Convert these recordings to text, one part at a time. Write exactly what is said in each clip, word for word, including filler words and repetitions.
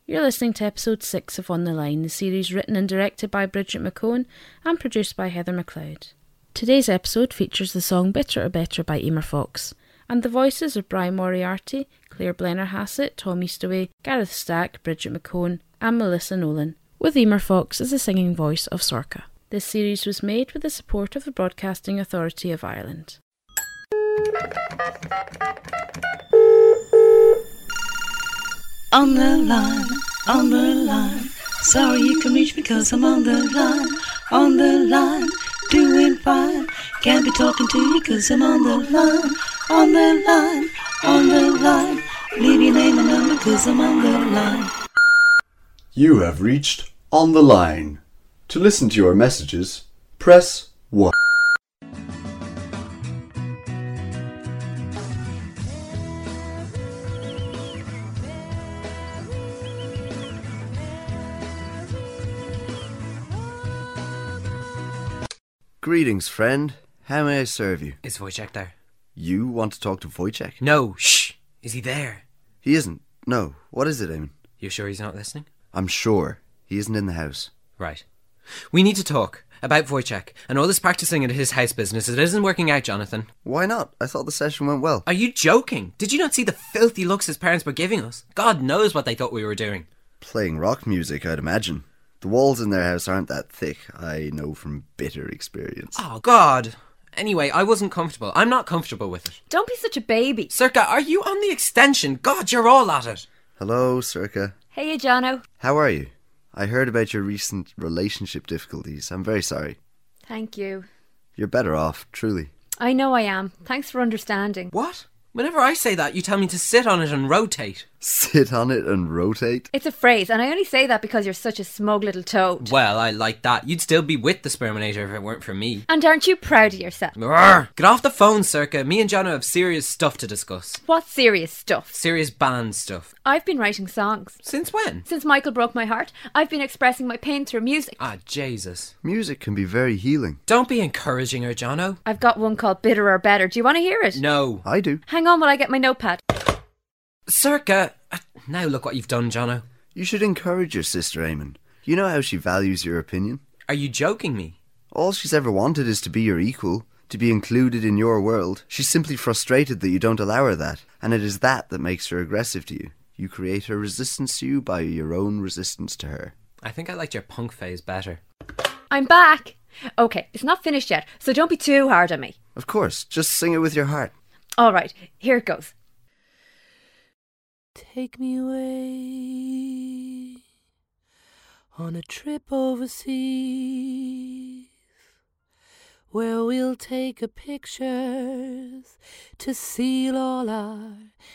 You're listening to episode six of On the Line, the series written and directed by Bridget McCone and produced by Heather McLeod. Today's episode features the song Bitter or Better by Emer Fox, and the voices of Brian Moriarty, Claire Blenner-Hassett, Tom Eastaway, Gareth Stack, Bridget McCone and Melissa Nolan, with Emer Fox as the singing voice of Sorcha. This series was made with the support of the Broadcasting Authority of Ireland. On the line, on the line, sorry you can reach me cause I'm on the line, on the line, doing fine, can't be talking to you cause I'm on the line, on the line, on the line, leave your name and number cause I'm on the line. You have reached On the Line. To listen to your messages, press one. Greetings, friend. How may I serve you? Is Wojciech there? You want to talk to Wojciech? No, shh! Is he there? He isn't. No. What is it, Eamon? You sure he's not listening? I'm sure. He isn't in the house. Right. We need to talk about Wojciech and all this practicing at his house business. It isn't working out, Jonathan. Why not? I thought the session went well. Are you joking? Did you not see the filthy looks his parents were giving us? God knows what they thought we were doing. Playing rock music, I'd imagine. The walls in their house aren't that thick, I know from bitter experience. Oh, God. Anyway, I wasn't comfortable. I'm not comfortable with it. Don't be such a baby. Sorcha, are you on the extension? God, you're all at it. Hello, Sorcha. Hey, Jono. How are you? I heard about your recent relationship difficulties. I'm very sorry. Thank you. You're better off, truly. I know I am. Thanks for understanding. What? Whenever I say that, you tell me to sit on it and rotate. Sit on it and rotate? It's a phrase, and I only say that because you're such a smug little toad. Well, I like that. You'd still be with the Sperminator if it weren't for me. And aren't you proud of yourself? Urgh. Get off the phone, Sorcha. Me and Jono have serious stuff to discuss. What serious stuff? Serious band stuff. I've been writing songs. Since when? Since Michael broke my heart, I've been expressing my pain through music. Ah, Jesus. Music can be very healing. Don't be encouraging her, Jono. I've got one called Bitter or Better. Do you want to hear it? No. I do. Hang on while I get my notepad. Sorcha. Now look what you've done, Jono. You should encourage your sister, Eamon. You know how she values your opinion. Are you joking me? All she's ever wanted is to be your equal, to be included in your world. She's simply frustrated that you don't allow her that, and it is that that makes her aggressive to you. You create her resistance to you by your own resistance to her. I think I liked your punk phase better. I'm back. Okay, it's not finished yet, so don't be too hard on me. Of course, just sing it with your heart. All right, here it goes. Take me away on a trip overseas where we'll take a pictures to seal all our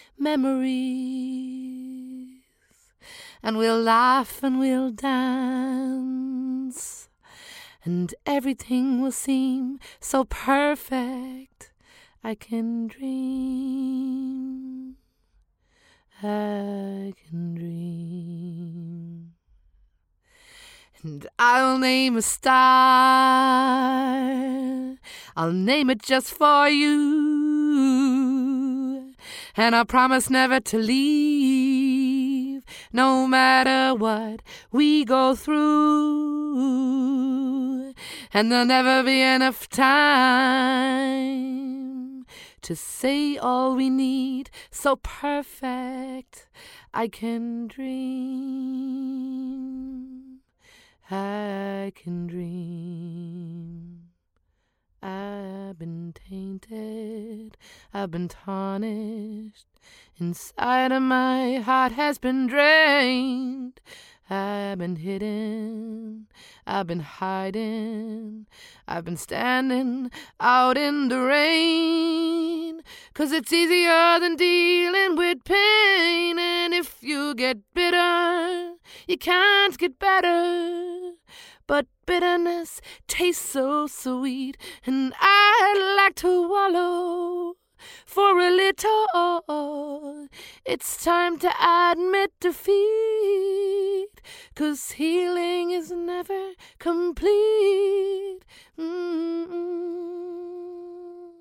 memories, and we'll laugh and we'll dance, and everything will seem so perfect. I can dream, I can dream. And I'll name a star, I'll name it just for you, and I promise never to leave, no matter what we go through. And there'll never be enough time to say all we need, so perfect. I can dream, I can dream. I've been tainted, I've been tarnished, inside of my heart has been drained. I've been hidden, I've been hiding, I've been standing out in the rain, 'cause it's easier than dealing with pain. And if you get bitter, you can't get better. But bitterness tastes so sweet, and I'd like to wallow for a little. It's time to admit defeat, 'cause healing is never complete. Mm-mm.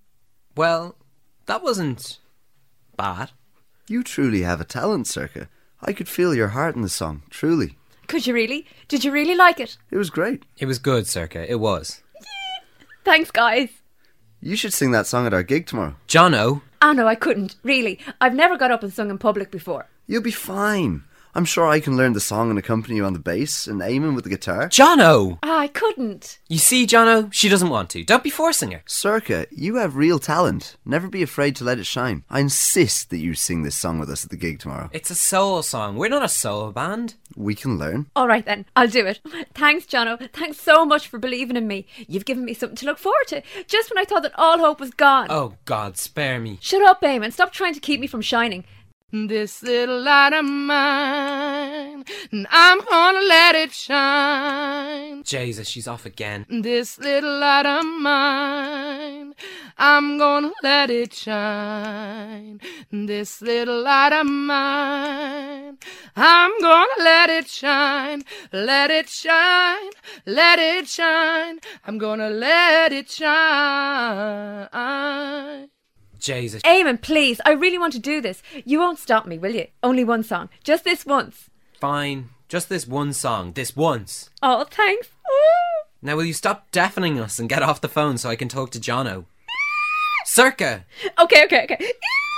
Well, that wasn't bad. You truly have a talent, Sorcha. I could feel your heart in the song, truly. Could you really? Did you really like it? It was great. It was good, Circa. It was. Thanks, guys. You should sing that song at our gig tomorrow. Jono. Ah, no, I couldn't. Really. I've never got up and sung in public before. You'll be fine. I'm sure I can learn the song and accompany you on the bass and Eamon with the guitar. Jono! Ah, I couldn't. You see, Jono, she doesn't want to. Don't be forcing her. Circa, you have real talent. Never be afraid to let it shine. I insist that you sing this song with us at the gig tomorrow. It's a soul song. We're not a soul band. We can learn. All right then, I'll do it. Thanks, Jono. Thanks so much for believing in me. You've given me something to look forward to, just when I thought that all hope was gone. Oh, God, spare me. Shut up, Eamon. Stop trying to keep me from shining. This little light of mine, and I'm gonna let it shine. Jesus, she's off again. This little light of mine, I'm gonna let it shine. This little light of mine, I'm gonna let it shine. Let it shine, let it shine. I'm gonna let it shine. Jesus. Eamon, please, I really want to do this. You won't stop me, will you? Only one song. Just this once. Fine. Just this one song. This once. Oh, thanks. Ooh. Now will you stop deafening us and get off the phone so I can talk to Jono? Circa! Okay, okay, okay.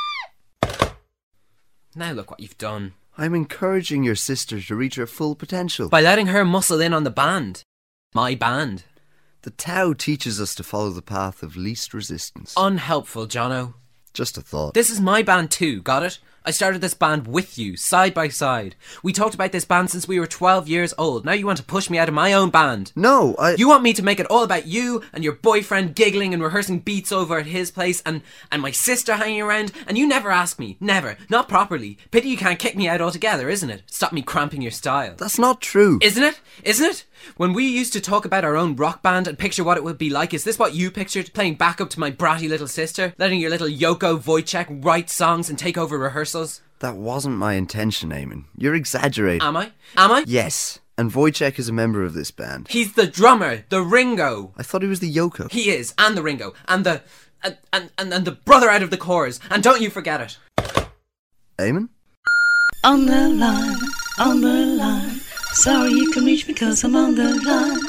Now look what you've done. I'm encouraging your sister to reach her full potential. By letting her muscle in on the band. My band. The Tao teaches us to follow the path of least resistance. Unhelpful, Jono. Just a thought. This is my band too, got it? I started this band with you, side by side. We talked about this band since we were twelve years old. Now you want to push me out of my own band. No, I... You want me to make it all about you and your boyfriend giggling and rehearsing beats over at his place and, and my sister hanging around, and you never ask me. Never. Not properly. Pity you can't kick me out altogether, isn't it? Stop me cramping your style. That's not true. Isn't it? Isn't it? When we used to talk about our own rock band and picture what it would be like, is this what you pictured? Playing backup to my bratty little sister? Letting your little Yoko Wojciech write songs and take over rehearsals? That wasn't my intention, Eamon. You're exaggerating. Am I? Am I? Yes, and Wojciech is a member of this band. He's the drummer, the Ringo. I thought he was the Yoko. He is, and the Ringo, and the... And, and, and, and the brother out of the chorus. And don't you forget it. Eamon? On the line, on the line. Sorry you can reach me cause I'm on the line.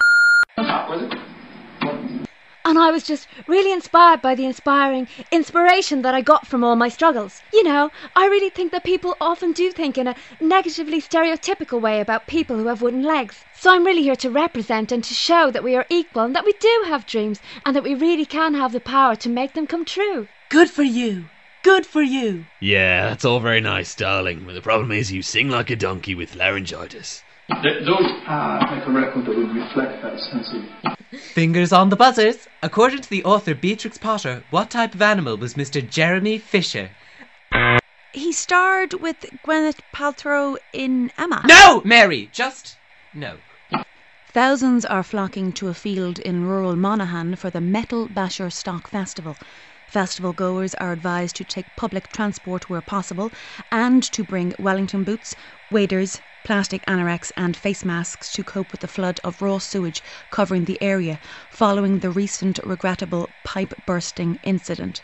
And I was just really inspired by the inspiring inspiration that I got from all my struggles. You know, I really think that people often do think in a negatively stereotypical way about people who have wooden legs. So I'm really here to represent and to show that we are equal and that we do have dreams and that we really can have the power to make them come true. Good for you. Good for you. Yeah, that's all very nice, darling. But the problem is you sing like a donkey with laryngitis. Don't uh, make a record that would reflect that sense of... Fingers on the buzzers. According to the author Beatrix Potter, what type of animal was Mister Jeremy Fisher? He starred with Gwyneth Paltrow in Emma. No! Mary, just no. Thousands are flocking to a field in rural Monaghan for the Metal Basher Stock Festival. Festival goers are advised to take public transport where possible and to bring Wellington boots, waders, plastic anoraks and face masks to cope with the flood of raw sewage covering the area following the recent regrettable pipe bursting incident.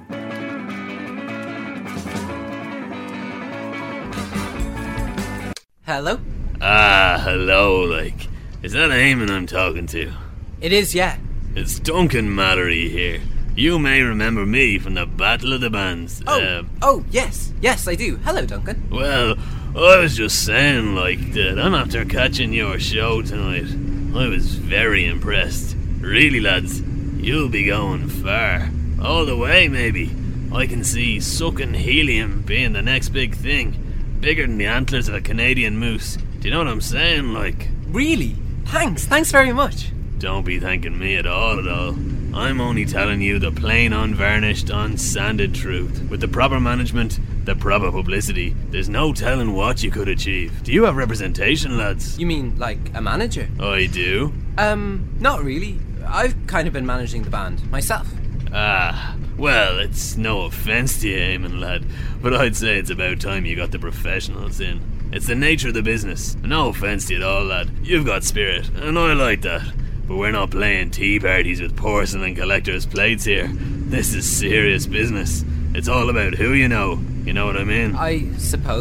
Hello? Ah, hello, like. Is that Eamon I'm talking to? It is, yeah. It's Duncan Mallory here. You may remember me from the Battle of the Bands. Oh, uh, oh, yes, yes, I do. Hello, Duncan. Well, I was just saying, like, that I'm after catching your show tonight. I was very impressed. Really, lads, you'll be going far. All the way, maybe. I can see sucking helium being the next big thing. Bigger than the antlers of a Canadian moose. Do you know what I'm saying, like? Really? Thanks, thanks very much. Don't be thanking me at all at all. I'm only telling you the plain, unvarnished, unsanded truth. With the proper management, the proper publicity, there's no telling what you could achieve. Do you have representation, lads? You mean, like, a manager? I do. Um, not really. I've kind of been managing the band, myself. Ah, well, it's no offence to you, Eamon, lad, but I'd say it's about time you got the professionals in. It's the nature of the business. No offence to you at all, lad. You've got spirit, and I like that. But we're not playing tea parties with porcelain collectors' plates here. This is serious business. It's all about who you know. You know what I mean? I suppose.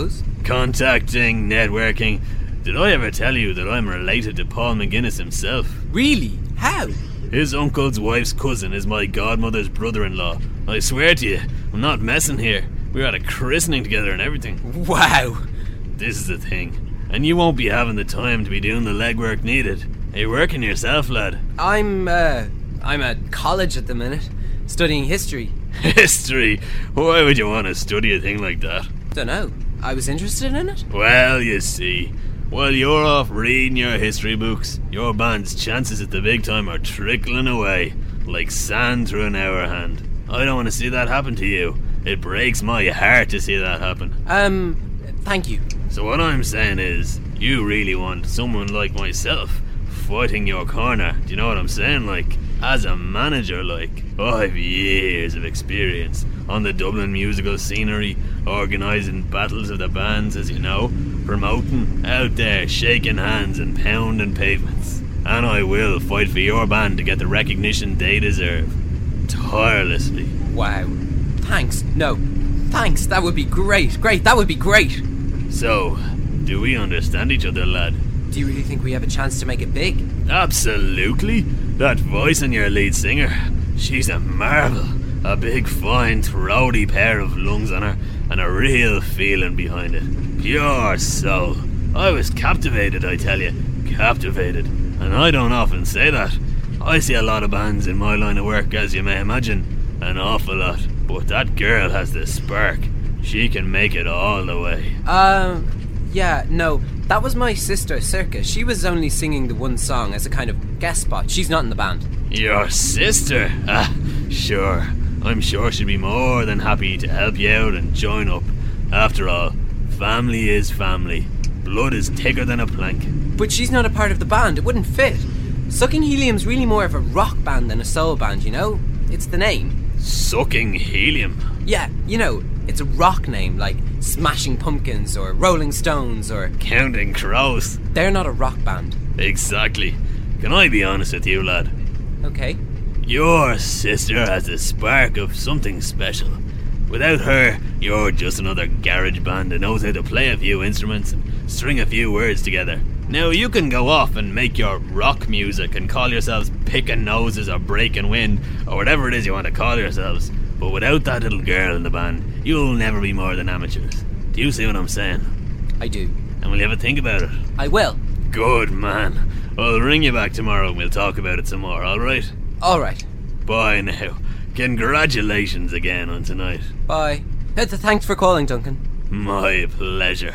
Contacting, networking. Did I ever tell you that I'm related to Paul McGuinness himself? Really? How? His uncle's wife's cousin is my godmother's brother-in-law. I swear to you, I'm not messing here. We were at a christening together and everything. Wow. This is the thing. And you won't be having the time to be doing the legwork needed. Are you working yourself, lad? I'm, uh, I'm at college at the minute, studying history. History? Why would you want to study a thing like that? Dunno. I was interested in it. Well, you see, while you're off reading your history books, your band's chances at the big time are trickling away, like sand through an hour hand. I don't want to see that happen to you. It breaks my heart to see that happen. Um, thank you. So what I'm saying is, you really want someone like myself fighting your corner. Do you know what I'm saying? Like, as a manager, like, I have years of experience on the Dublin musical scenery, organising battles of the bands, as you know, promoting, out there, shaking hands and pounding pavements. And I will fight for your band to get the recognition they deserve. Tirelessly. Wow. Thanks. No. Thanks. That would be great. Great. That would be great. So, do we understand each other, lad? Do you really think we have a chance to make it big? Absolutely. That voice in your lead singer, she's a marvel. A big, fine, throaty pair of lungs on her, and a real feeling behind it. Pure soul. I was captivated, I tell you. Captivated. And I don't often say that. I see a lot of bands in my line of work, as you may imagine. An awful lot. But that girl has the spark. She can make it all the way. Um, yeah, no. That was my sister, Circa. She was only singing the one song as a kind of guest spot. She's not in the band. Your sister? Ah, sure. I'm sure she'd be more than happy to help you out and join up. After all, family is family. Blood is thicker than a plank. But she's not a part of the band. It wouldn't fit. Sucking Helium's really more of a rock band than a soul band, you know? It's the name. Sucking Helium? Yeah, you know, it's a rock name like Smashing Pumpkins or Rolling Stones or Counting Crows. They're not a rock band. Exactly. Can I be honest with you, lad? Okay. Your sister has a spark of something special. Without her, you're just another garage band that knows how to play a few instruments and string a few words together. Now, you can go off and make your rock music and call yourselves Picking Noses or Breaking Wind or whatever it is you want to call yourselves. But without that little girl in the band, you'll never be more than amateurs. Do you see what I'm saying? I do. And will you ever think about it? I will. Good man. I'll ring you back tomorrow and we'll talk about it some more, alright? Alright. Bye now. Congratulations again on tonight. Bye. Thanks for calling, Duncan. My pleasure.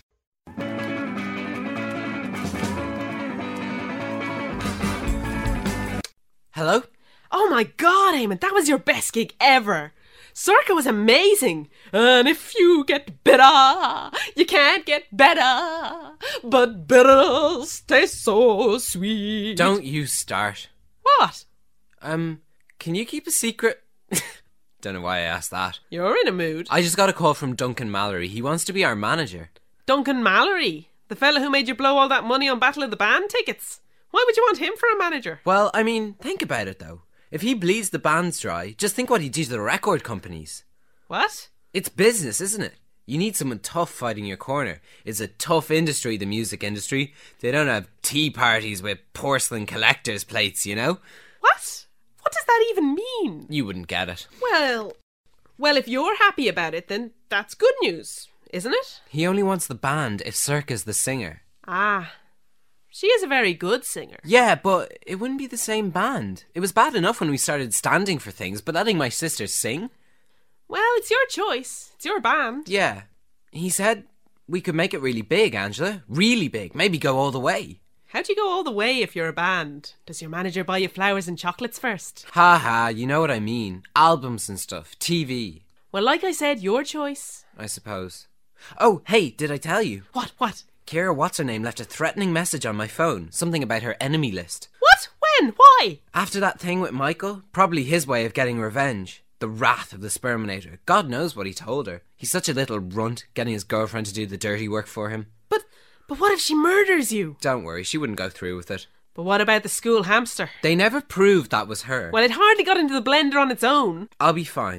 Hello? Oh my god, Eamon, that was your best gig ever. Circa was amazing. And if you get better, you can't get better. But better tastes so sweet. Don't you start. What? Um, can you keep a secret? Don't know why I asked that. You're in a mood. I just got a call from Duncan Mallory. He wants to be our manager. Duncan Mallory? The fella who made you blow all that money on Battle of the Band tickets? Why would you want him for a manager? Well, I mean, think about it though. If he bleeds the bands dry, just think what he'd do to the record companies. What? It's business, isn't it? You need someone tough fighting your corner. It's a tough industry, the music industry. They don't have tea parties with porcelain collector's plates, you know? What? What does that even mean? You wouldn't get it. Well, well, if you're happy about it, then that's good news, isn't it? He only wants the band if Circa's the singer. Ah. She is a very good singer. Yeah, but it wouldn't be the same band. It was bad enough when we started standing for things, but letting my sister sing? Well, it's your choice. It's your band. Yeah. He said we could make it really big, Angela. Really big. Maybe go all the way. How do you go all the way if you're a band? Does your manager buy you flowers and chocolates first? Ha ha, you know what I mean. Albums and stuff. T V. Well, like I said, your choice. I suppose. Oh, hey, did I tell you? What, what? Kira What's-Her-Name left a threatening message on my phone. Something about her enemy list. What? When? Why? After that thing with Michael, probably his way of getting revenge. The wrath of the Sperminator. God knows what he told her. He's such a little runt, getting his girlfriend to do the dirty work for him. But, but what if she murders you? Don't worry, she wouldn't go through with it. But what about the school hamster? They never proved that was her. Well, it hardly got into the blender on its own. I'll be fine.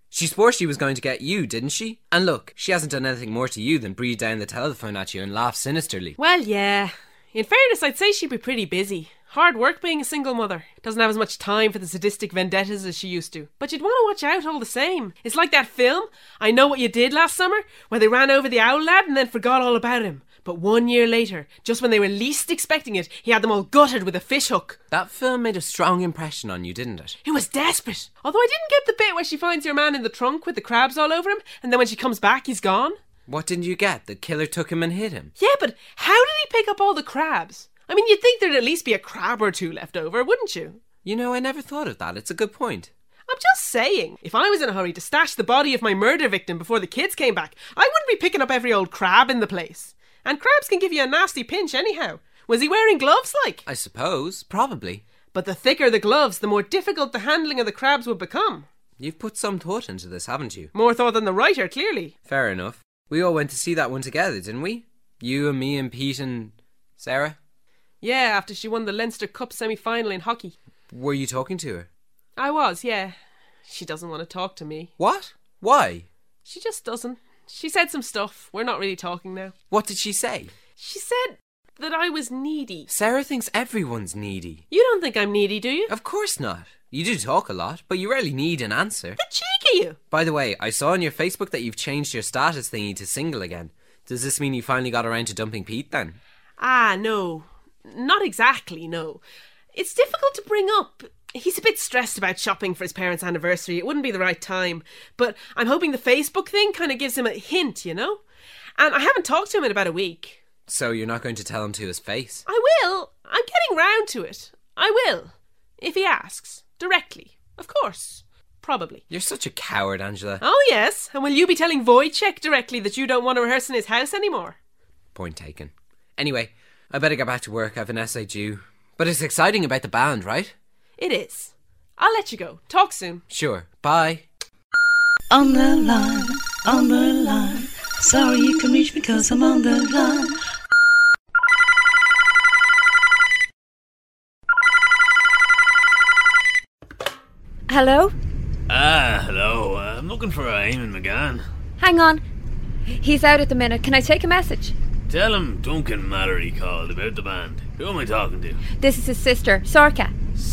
She swore she was going to get you, didn't she? And look, she hasn't done anything more to you than breathe down the telephone at you and laugh sinisterly. Well, yeah. In fairness, I'd say she'd be pretty busy. Hard work being a single mother. Doesn't have as much time for the sadistic vendettas as she used to. But you'd want to watch out all the same. It's like that film, I Know What You Did Last Summer, where they ran over the owl lad and then forgot all about him. But one year later, just when they were least expecting it, he had them all gutted with a fish hook. That film made a strong impression on you, didn't it? It was desperate. Although I didn't get the bit where she finds your man in the trunk with the crabs all over him, and then when she comes back, he's gone. What didn't you get? The killer took him and hit him. Yeah, but how did he pick up all the crabs? I mean, you'd think there'd at least be a crab or two left over, wouldn't you? You know, I never thought of that. It's a good point. I'm just saying, if I was in a hurry to stash the body of my murder victim before the kids came back, I wouldn't be picking up every old crab in the place. And crabs can give you a nasty pinch anyhow. Was he wearing gloves, like? I suppose. Probably. But the thicker the gloves, the more difficult the handling of the crabs would become. You've put some thought into this, haven't you? More thought than the writer, clearly. Fair enough. We all went to see that one together, didn't we? You and me and Pete and Sarah? Yeah, after she won the Leinster Cup semi-final in hockey. Were you talking to her? I was, yeah. She doesn't want to talk to me. What? Why? She just doesn't. She said some stuff. We're not really talking now. What did she say? She said that I was needy. Sarah thinks everyone's needy. You don't think I'm needy, do you? Of course not. You do talk a lot, but you rarely need an answer. The cheek of you! By the way, I saw on your Facebook that you've changed your status thingy to single again. Does this mean you finally got around to dumping Pete then? Ah, no. Not exactly, no. It's difficult to bring up. He's a bit stressed about shopping for his parents' anniversary. It wouldn't be the right time. But I'm hoping the Facebook thing kind of gives him a hint, you know? And I haven't talked to him in about a week. So you're not going to tell him to his face? I will. I'm getting round to it. I will. If he asks. Directly. Of course. Probably. You're such a coward, Angela. Oh, yes. And will you be telling Wojciech directly that you don't want to rehearse in his house anymore? Point taken. Anyway, I better get back to work. I have an essay due. But it's exciting about the band, right? It is. I'll let you go. Talk soon. Sure. Bye. On the line, on the line. Sorry you can reach me 'cause I'm on the line. Hello? Ah, hello. Uh, I'm looking for Eamon McGann. Hang on. He's out at the minute. Can I take a message? Tell him Duncan Mallory called about the band. Who am I talking to? This is his sister, Sorka.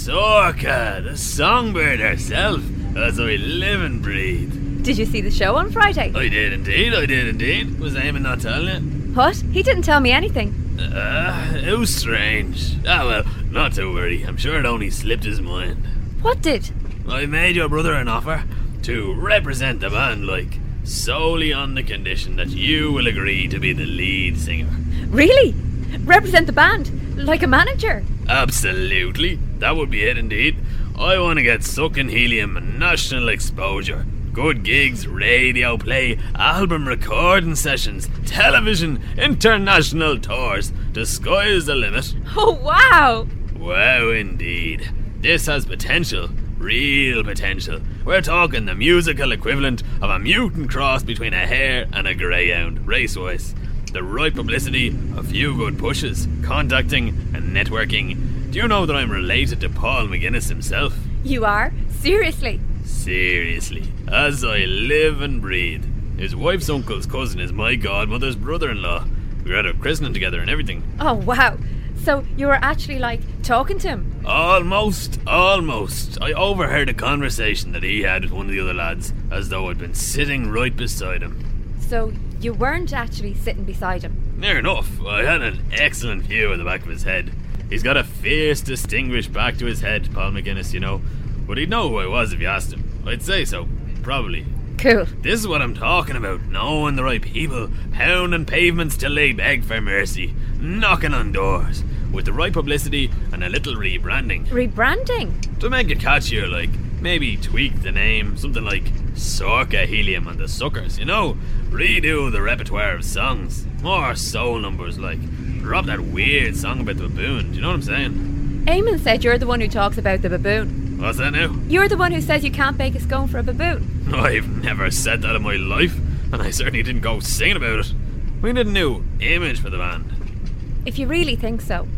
Sorka, the songbird herself, as I live and breathe. Did you see the show on Friday? I did indeed, I did indeed. Was Eamon not telling you? What? He didn't tell me anything. Ah, uh, it was strange. Ah well, not to worry. I'm sure it only slipped his mind. What did? I made your brother an offer to represent the band, like, solely on the condition that you will agree to be the lead singer. Really? Represent the band? Like a manager? Absolutely. That would be it indeed. I want to get sucking helium and national exposure. Good gigs, radio play, album recording sessions, television, international tours. The sky is the limit. Oh, wow! Wow, indeed. This has potential. Real potential. We're talking the musical equivalent of a mutant cross between a hare and a greyhound, race-wise. The right publicity, a few good pushes, contacting and networking. Do you know that I'm related to Paul McGuinness himself? You are? Seriously? Seriously. As I live and breathe. His wife's uncle's cousin is my godmother's brother-in-law. We were at a christening together and everything. Oh, wow. So you were actually, like, talking to him? Almost, almost. I overheard a conversation that he had with one of the other lads, as though I'd been sitting right beside him. So you weren't actually sitting beside him? Near enough. I had an excellent view of the back of his head. He's got a fierce, distinguished back to his head, Paul McGuinness, you know. But he'd know who I was if you asked him. I'd say so. Probably. Cool. This is what I'm talking about. Knowing the right people. Pounding pavements till they beg for mercy. Knocking on doors. With the right publicity and a little rebranding. Rebranding? To make it catchier, like. Maybe tweak the name. Something like Sorka Helium and the Suckers, you know? Redo the repertoire of songs. More soul numbers, like. Drop that weird song about the baboon. Do you know what I'm saying? Eamon said you're the one who talks about the baboon. What's that now? You're the one who says you can't bake a scone for a baboon. I've never said that in my life, and I certainly didn't go singing about it. We need a new image for the band. If you really think so.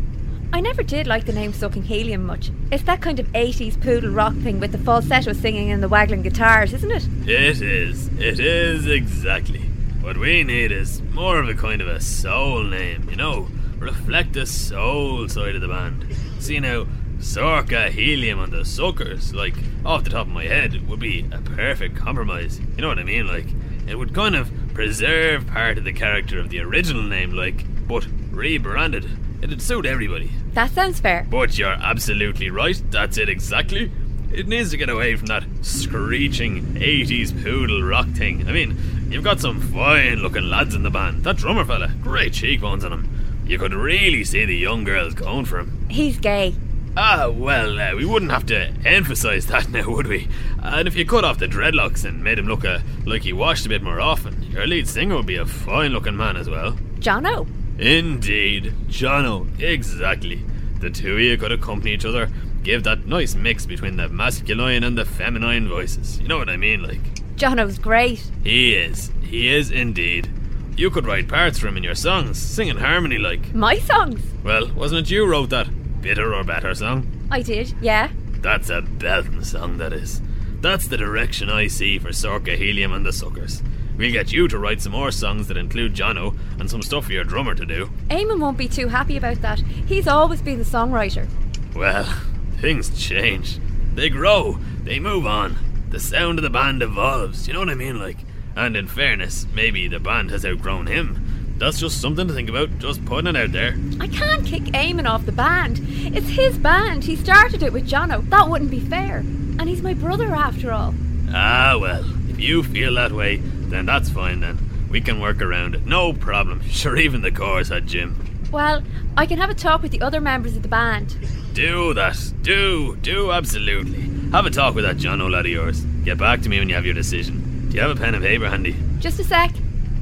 I never did like the name Sucking Helium much. It's that kind of eighties poodle rock thing with the falsetto singing and the waggling guitars, isn't it? It is. It is, exactly. What we need is more of a kind of a soul name, you know? Reflect the soul side of the band. See now, Sorka, Helium and the Suckers, like, off the top of my head, would be a perfect compromise. You know what I mean? Like, it would kind of preserve part of the character of the original name, like, but rebranded. It'd suit everybody. That sounds fair. But you're absolutely right, that's it exactly. It needs to get away from that screeching eighties poodle rock thing. I mean, you've got some fine looking lads in the band. That drummer fella, great cheekbones on him. You could really see the young girls going for him. He's gay. Ah, well, uh, we wouldn't have to emphasise that now, would we? And if you cut off the dreadlocks and made him look uh, like he washed a bit more often, your lead singer would be a fine looking man as well. Jono. Indeed, Jono, exactly. The two of you could accompany each other, give that nice mix between the masculine and the feminine voices. You know what I mean, like? Jono's great. He is. He is indeed. You could write parts for him in your songs, sing in harmony like. My songs? Well, wasn't it you wrote that Bitter or Better song? I did, yeah. That's a belting song, that is. That's the direction I see for Sorka, Helium and the Suckers. We'll get you to write some more songs that include Jono and some stuff for your drummer to do. Eamon won't be too happy about that. He's always been the songwriter. Well, things change. They grow. They move on. The sound of the band evolves. You know what I mean, like? And in fairness, maybe the band has outgrown him. That's just something to think about. Just putting it out there. I can't kick Eamon off the band. It's his band. He started it with Jono. That wouldn't be fair. And he's my brother after all. Ah, well, if you feel that way, then that's fine then. We can work around it. No problem. Sure, even the chorus had Jim. Well, I can have a talk with the other members of the band. Do that. Do. Do, absolutely. Have a talk with that Jono lad of yours. Get back to me when you have your decision. Do you have a pen and paper handy? Just a sec.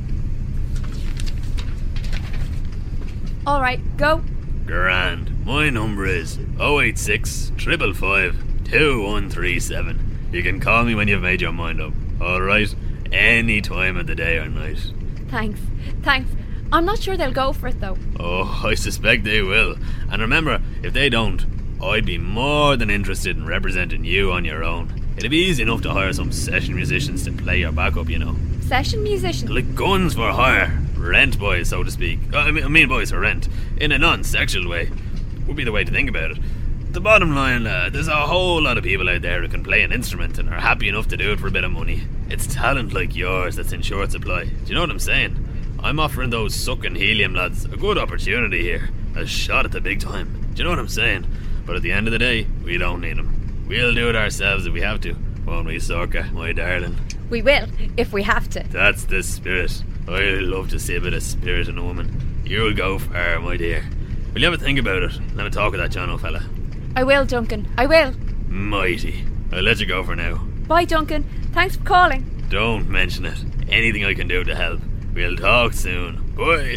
Alright, go. Grand. My number is oh eight six, five five five, two one three seven. You can call me when you've made your mind up. Alright? Any time of the day or night. Thanks. Thanks. I'm not sure they'll go for it though. Oh, I suspect they will. And remember, if they don't, I'd be more than interested in representing you on your own. It'd be easy enough to hire some session musicians to play your backup, you know. Session musicians? Like guns for hire. Rent boys, so to speak. I mean, I mean boys for rent. In a non-sexual way. Would be the way to think about it. The bottom line, uh, there's a whole lot of people out there who can play an instrument and are happy enough to do it for a bit of money. It's talent like yours that's in short supply. Do you know what I'm saying? I'm offering those Sucking Helium lads a good opportunity here. A shot at the big time. Do you know what I'm saying? But at the end of the day, we don't need them. We'll do it ourselves if we have to. Won't we, Sorka, my darling? We will, if we have to. That's the spirit. I love to see a bit of spirit in a woman. You'll go far, my dear. Will you have a think about it and have a talk with that Jono fella? I will, Duncan. I will. Mighty. I'll let you go for now. Bye, Duncan. Thanks for calling. Don't mention it. Anything I can do to help. We'll talk soon. Bye.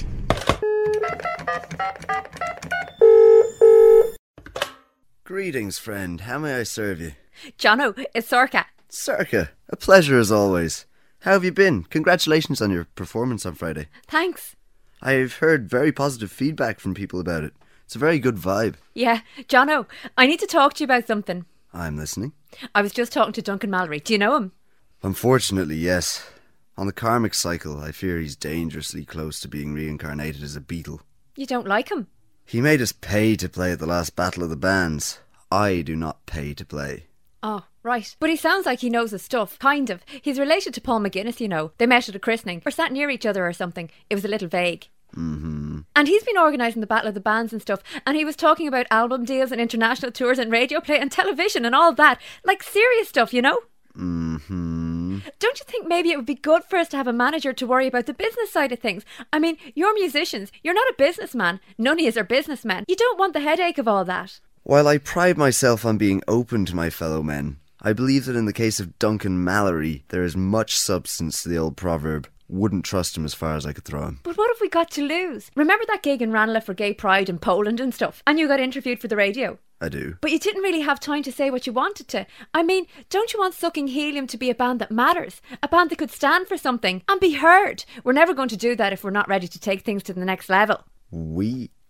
Greetings, friend. How may I serve you? Jono, it's Sorka. Sorka, a pleasure as always. How have you been? Congratulations on your performance on Friday. Thanks. I've heard very positive feedback from people about it. It's a very good vibe. Yeah, Jono, I need to talk to you about something. I'm listening. I was just talking to Duncan Mallory. Do you know him? Unfortunately, yes. On the karmic cycle, I fear he's dangerously close to being reincarnated as a beetle. You don't like him? He made us pay to play at the last battle of the bands. I do not pay to play. Oh, right. But he sounds like he knows his stuff. Kind of. He's related to Paul McGuinness, you know. They met at a christening, or sat near each other or something. It was a little vague. Mm-hmm. And he's been organising the Battle of the Bands and stuff, and he was talking about album deals and international tours and radio play and television and all that. Like serious stuff, you know? Mm-hmm. Don't you think maybe it would be good for us to have a manager to worry about the business side of things? I mean, you're musicians. You're not a businessman. None of yous are businessmen. You don't want the headache of all that. While I pride myself on being open to my fellow men, I believe that in the case of Duncan Mallory, there is much substance to the old proverb, wouldn't trust him as far as I could throw him. But what have we got to lose? Remember that gig in Ranelagh for Gay Pride in Poland and stuff? And you got interviewed for the radio? I do. But you didn't really have time to say what you wanted to. I mean, don't you want Sucking Helium to be a band that matters? A band that could stand for something and be heard? We're never going to do that if we're not ready to take things to the next level. We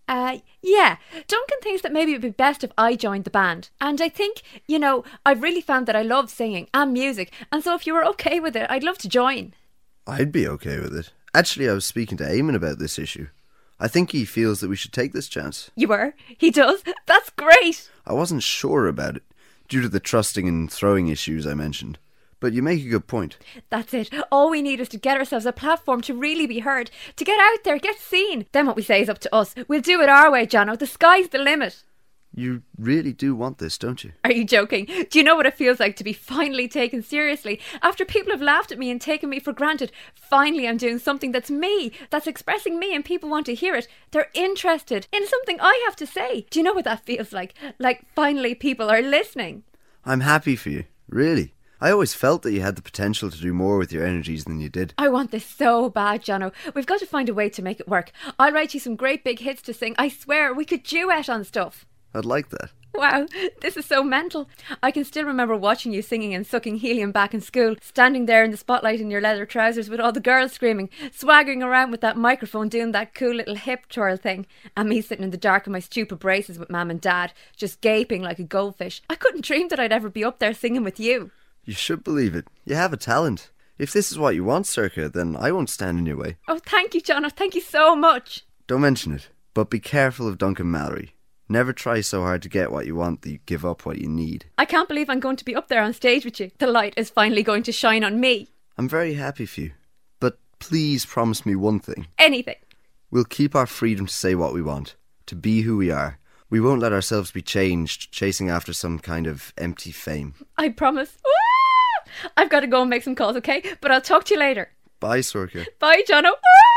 Uh, yeah. Duncan thinks that maybe it would be best if I joined the band. And I think, you know, I've really found that I love singing and music. And so if you were okay with it, I'd love to join. I'd be okay with it. Actually, I was speaking to Eamon about this issue. I think he feels that we should take this chance. You were? He does? That's great. I wasn't sure about it, due to the trusting and throwing issues I mentioned. But you make a good point. That's it. All we need is to get ourselves a platform to really be heard, to get out there, get seen. Then what we say is up to us. We'll do it our way, Jono. The sky's the limit. You really do want this, don't you? Are you joking? Do you know what it feels like to be finally taken seriously? After people have laughed at me and taken me for granted, finally I'm doing something that's me, that's expressing me, and people want to hear it. They're interested in something I have to say. Do you know what that feels like? Like finally people are listening. I'm happy for you, really. I always felt that you had the potential to do more with your energies than you did. I want this so bad, Jono. We've got to find a way to make it work. I'll write you some great big hits to sing. I swear, we could duet on stuff. I'd like that. Wow, this is so mental. I can still remember watching you singing and sucking helium back in school, standing there in the spotlight in your leather trousers with all the girls screaming, swaggering around with that microphone doing that cool little hip twirl thing, and me sitting in the dark in my stupid braces with Mum and Dad, just gaping like a goldfish. I couldn't dream that I'd ever be up there singing with you. You should believe it. You have a talent. If this is what you want, Circa, then I won't stand in your way. Oh, thank you, John. Oh, thank you so much. Don't mention it, but be careful of Duncan Mallory. Never try so hard to get what you want that you give up what you need. I can't believe I'm going to be up there on stage with you. The light is finally going to shine on me. I'm very happy for you. But please promise me one thing. Anything. We'll keep our freedom to say what we want, to be who we are. We won't let ourselves be changed, chasing after some kind of empty fame. I promise. Woo! I've got to go and make some calls, okay? But I'll talk to you later. Bye, Circa. Bye, Jono.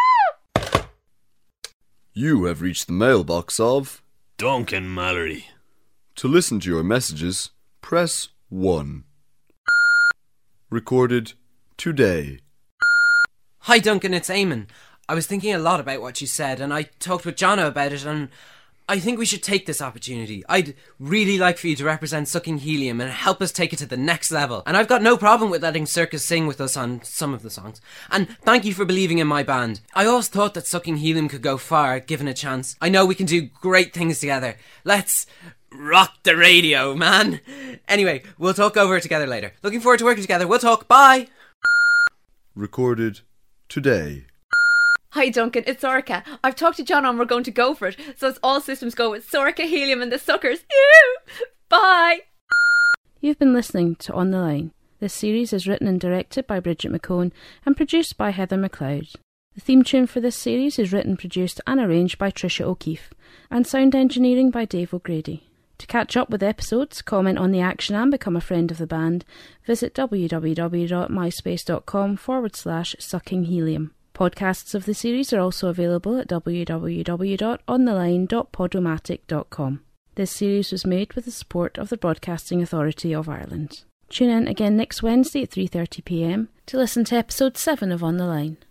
You have reached the mailbox of Duncan Mallory. To listen to your messages, press one. Recorded today. Hi Duncan, it's Eamon. I was thinking a lot about what you said, and I talked with Jono about it, and I think we should take this opportunity. I'd really like for you to represent Sucking Helium and help us take it to the next level. And I've got no problem with letting Circus sing with us on some of the songs. And thank you for believing in my band. I always thought that Sucking Helium could go far, given a chance. I know we can do great things together. Let's rock the radio, man. Anyway, we'll talk over it together later. Looking forward to working together. We'll talk. Bye. Recorded today. Hi Duncan, it's Sorka. I've talked to John and we're going to go for it. So it's all systems go with Sorka, Helium and the Suckers. Ew! Bye! You've been listening to On the Line. This series is written and directed by Bridget McCone and produced by Heather McLeod. The theme tune for this series is written, produced and arranged by Tricia O'Keefe and sound engineering by Dave O'Grady. To catch up with episodes, comment on the action and become a friend of the band, visit www.myspace.com forward slash sucking helium. Podcasts of the series are also available at w w w dot on the line dot podomatic dot com. This series was made with the support of the Broadcasting Authority of Ireland. Tune in again next Wednesday at three thirty p m to listen to episode seven of On the Line.